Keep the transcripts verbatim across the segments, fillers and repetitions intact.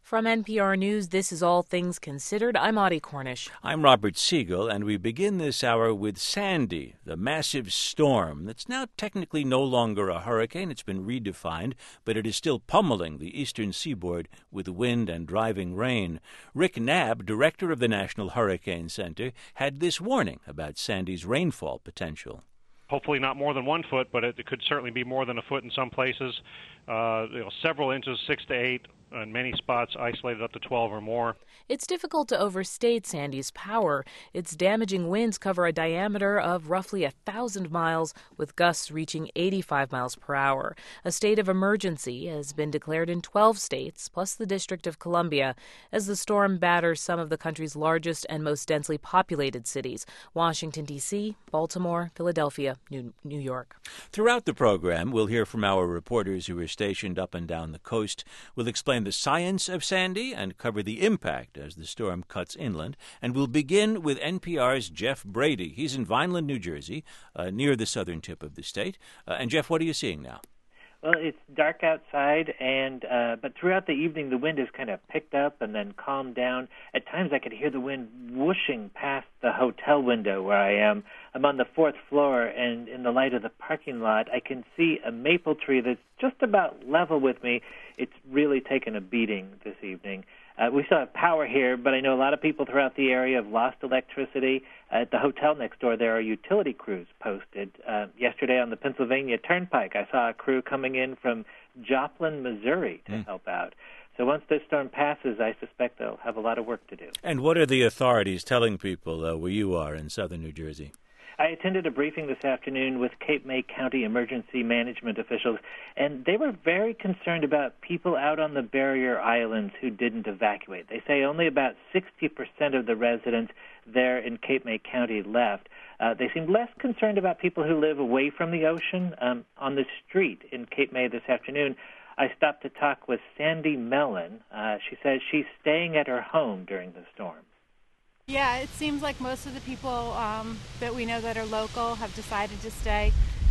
From N P R News, this is All Things Considered. I'm Audie Cornish. I'm Robert Siegel, and we begin this hour with Sandy, the massive storm that's now technically no longer a hurricane. It's been redefined, but it is still pummeling the eastern seaboard with wind and driving rain. Rick Knabb, director of the National Hurricane Center, had this warning about Sandy's rainfall potential. Hopefully not more than one foot, but it could certainly be more than a foot in some places. Uh, you know, several inches, six to eight, in many spots isolated up to twelve or more. It's difficult to overstate Sandy's power. Its damaging winds cover a diameter of roughly a thousand miles, with gusts reaching eighty-five miles per hour. A state of emergency has been declared in twelve states, plus the District of Columbia, as the storm batters some of the country's largest and most densely populated cities: Washington, D C, Baltimore, Philadelphia, New, New York. Throughout the program, we'll hear from our reporters who are stationed up and down the coast. We'll explain the science of Sandy and cover the impact as the storm cuts inland. And we'll begin with N P R's Jeff Brady. He's in Vineland, New Jersey, uh, near the southern tip of the state. Uh, and, Jeff, what are you seeing now? Well, it's dark outside, and uh, but throughout the evening, the wind has kind of picked up and then calmed down. At times, I could hear the wind whooshing past the hotel window where I am. I'm on the fourth floor, and in the light of the parking lot, I can see a maple tree that's just about level with me. It's really taken a beating this evening. Uh, we still have power here, but I know a lot of people throughout the area have lost electricity. Uh, at the hotel next door, there are utility crews posted. Uh, yesterday on the Pennsylvania Turnpike, I saw a crew coming in from Joplin, Missouri to mm. help out. So once this storm passes, I suspect they'll have a lot of work to do. And what are the authorities telling people uh, where you are in southern New Jersey? I attended a briefing this afternoon with Cape May County emergency management officials, and they were very concerned about people out on the barrier islands who didn't evacuate. They say only about sixty percent of the residents there in Cape May County left. Uh, they seemed less concerned about people who live away from the ocean. Um, on the street in Cape May this afternoon, I stopped to talk with Sandy Mellon. Uh, she says she's staying at her home during the storm. Yeah, it seems like most of the people um, that we know that are local have decided to stay.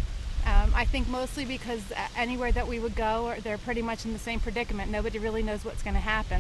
Um, I think mostly because anywhere that we would go, they're pretty much in the same predicament. Nobody really knows what's going to happen.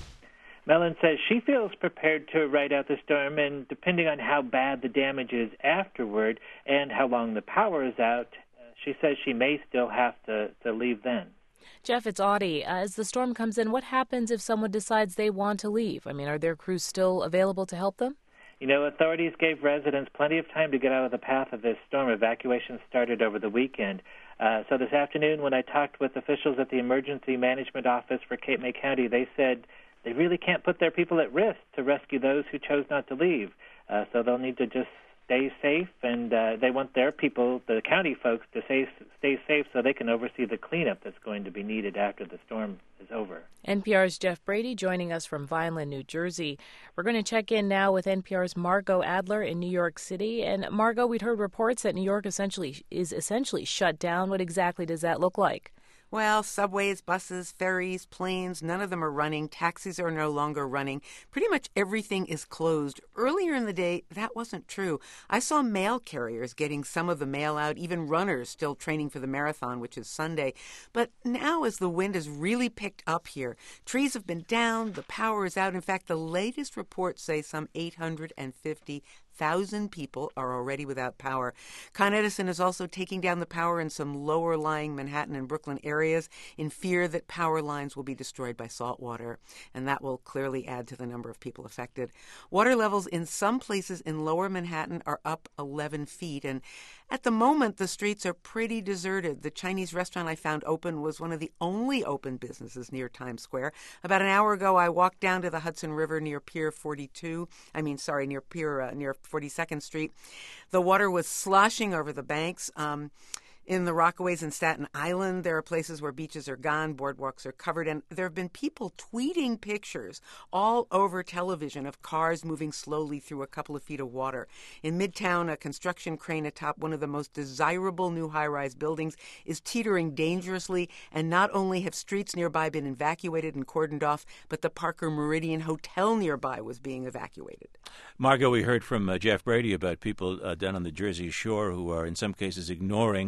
Mellon says she feels prepared to ride out the storm, and depending on how bad the damage is afterward and how long the power is out, uh, she says she may still have to, to leave then. Jeff, it's Audie. As the storm comes in, what happens if someone decides they want to leave? I mean, are there crews still available to help them? You know, authorities gave residents plenty of time to get out of the path of this storm. Evacuation started over the weekend. Uh, so this afternoon, when I talked with officials at the Emergency Management Office for Cape May County, they said they really can't put their people at risk to rescue those who chose not to leave. Uh, so they'll need to just stay safe, and uh, they want their people, the county folks, to stay, stay safe so they can oversee the cleanup that's going to be needed after the storm is over. N P R's Jeff Brady joining us from Vineland, New Jersey. We're going to check in now with N P R's Margot Adler in New York City. And Margot, we'd heard reports that New York essentially is essentially shut down. What exactly does that look like? Well, subways, buses, ferries, planes, none of them are running. Taxis are no longer running. Pretty much everything is closed. Earlier in the day, that wasn't true. I saw mail carriers getting some of the mail out, even runners still training for the marathon, which is Sunday. But now, as the wind has really picked up here, trees have been down, the power is out. In fact, the latest reports say some eight hundred fifty thousand people are already without power. Con Edison is also taking down the power in some lower-lying Manhattan and Brooklyn areas in fear that power lines will be destroyed by salt water, and that will clearly add to the number of people affected. Water levels in some places in lower Manhattan are up eleven feet, and at the moment, the streets are pretty deserted. The Chinese restaurant I found open was one of the only open businesses near Times Square. About an hour ago, I walked down to the Hudson River near Pier forty-two. I mean, sorry, near Pier uh, near forty-second Street. The water was sloshing over the banks. Um, In the Rockaways in Staten Island, there are places where beaches are gone, boardwalks are covered, and there have been people tweeting pictures all over television of cars moving slowly through a couple of feet of water. In Midtown, a construction crane atop one of the most desirable new high-rise buildings is teetering dangerously, and not only have streets nearby been evacuated and cordoned off, but the Parker Meridian Hotel nearby was being evacuated. Margot, we heard from uh, Jeff Brady about people uh, down on the Jersey Shore who are in some cases ignoring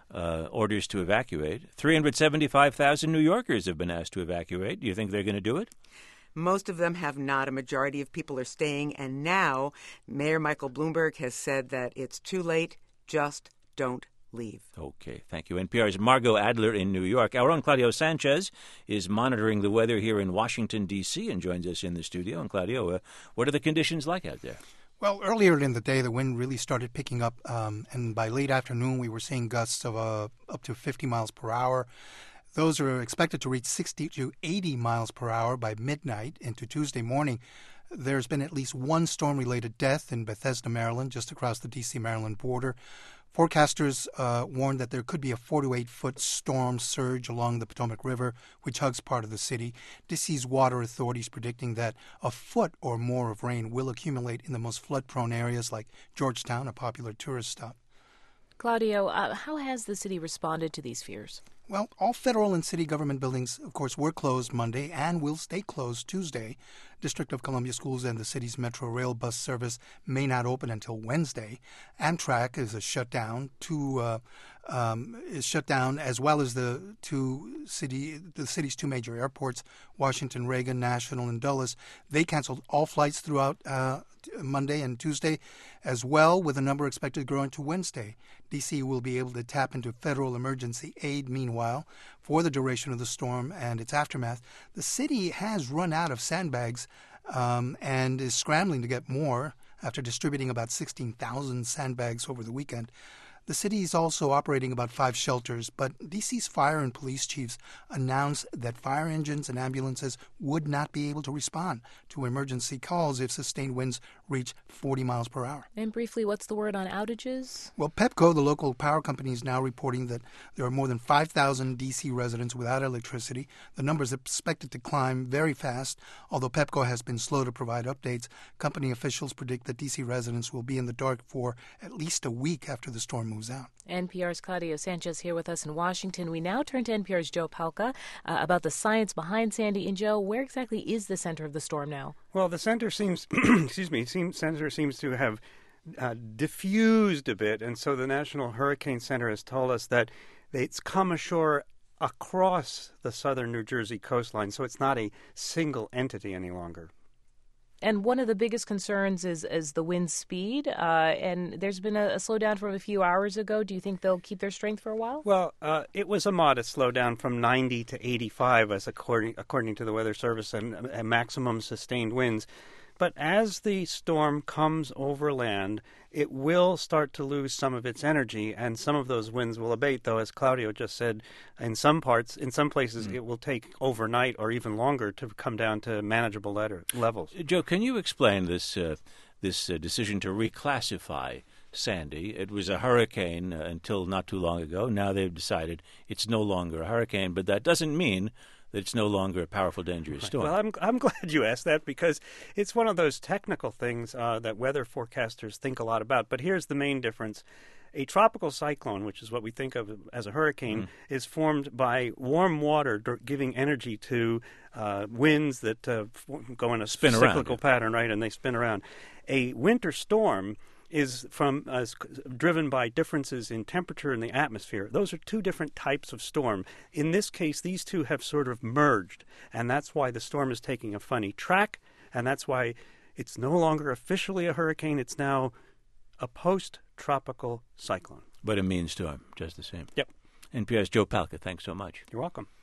uh, orders to evacuate. three hundred seventy-five thousand New Yorkers have been asked to evacuate. Do you think they're going to do it? Most of them have not. A majority of people are staying. And now Mayor Michael Bloomberg has said that it's too late. Just don't leave. Okay, thank you. N P R's Margot Adler in New York. Our own Claudio Sanchez is monitoring the weather here in Washington, D C and joins us in the studio. And Claudio, uh, what are the conditions like out there? Well, earlier in the day, the wind really started picking up, um, and by late afternoon, we were seeing gusts of uh, up to fifty miles per hour. Those are expected to reach sixty to eighty miles per hour by midnight into Tuesday morning. There's been at least one storm-related death in Bethesda, Maryland, just across the D C Maryland border. Forecasters uh, warned that there could be a four to eight foot storm surge along the Potomac River, which hugs part of the city. D C's water authorities predicting that a foot or more of rain will accumulate in the most flood-prone areas like Georgetown, a popular tourist stop. Claudio, uh, how has the city responded to these fears? Well, all federal and city government buildings, of course, were closed Monday and will stay closed Tuesday. District of Columbia schools and the city's Metro Rail bus service may not open until Wednesday. Amtrak is a shutdown. Two uh, um, is shut down, as well as the two city, the city's two major airports, Washington Reagan National and Dulles. They canceled all flights throughout uh, Monday and Tuesday, as well, with a number expected growing to Wednesday. D C will be able to tap into federal emergency aid, meanwhile, for the duration of the storm and its aftermath. The city has run out of sandbags um, and is scrambling to get more after distributing about sixteen thousand sandbags over the weekend. The city is also operating about five shelters, but D C's fire and police chiefs announced that fire engines and ambulances would not be able to respond to emergency calls if sustained winds reach forty miles per hour. And briefly, what's the word on outages? Well, Pepco, the local power company, is now reporting that there are more than five thousand D C residents without electricity. The number is expected to climb very fast. Although Pepco has been slow to provide updates, company officials predict that D C residents will be in the dark for at least a week after the storm moves out. N P R's Claudio Sanchez here with us in Washington. We now turn to N P R's Joe Palca uh, about the science behind Sandy. And Joe, where exactly is the center of the storm now? Well, the center seems, excuse me, seems, center seems to have uh, diffused a bit, and so the National Hurricane Center has told us that it's come ashore across the southern New Jersey coastline, so it's not a single entity any longer. And one of the biggest concerns is, is the wind speed, uh, and there's been a, a slowdown from a few hours ago. Do you think they'll keep their strength for a while? Well, uh, it was a modest slowdown from ninety to eighty-five, as according according to the Weather Service, and, and maximum sustained winds. But as the storm comes over land, it will start to lose some of its energy, and some of those winds will abate, though, as Claudio just said, in some parts, in some places, mm. it will take overnight or even longer to come down to manageable letter, levels. Joe, can you explain this, uh, this uh, decision to reclassify Sandy? It was a hurricane uh, until not too long ago. Now they've decided it's no longer a hurricane, but that doesn't mean that it's no longer a powerful, dangerous storm. Well, I'm I'm glad you asked that, because it's one of those technical things uh, that weather forecasters think a lot about. But here's the main difference. A tropical cyclone, which is what we think of as a hurricane, mm. is formed by warm water giving energy to uh, winds that uh, go in a spin cyclical around, yeah. pattern, right, and they spin around. A winter storm is from uh, driven by differences in temperature in the atmosphere. Those are two different types of storm. In this case, these two have sort of merged, and that's why the storm is taking a funny track, and that's why it's no longer officially a hurricane. It's now a post-tropical cyclone. But a mean storm, just the same. Yep. N P R's Joe Palca, thanks so much. You're welcome.